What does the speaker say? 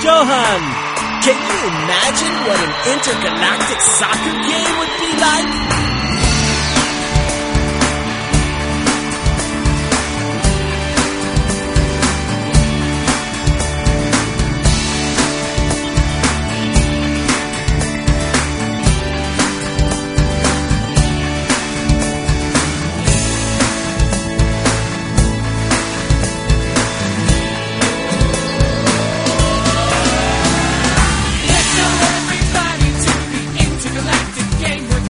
Gohan! Can you imagine what an intergalactic soccer game would be?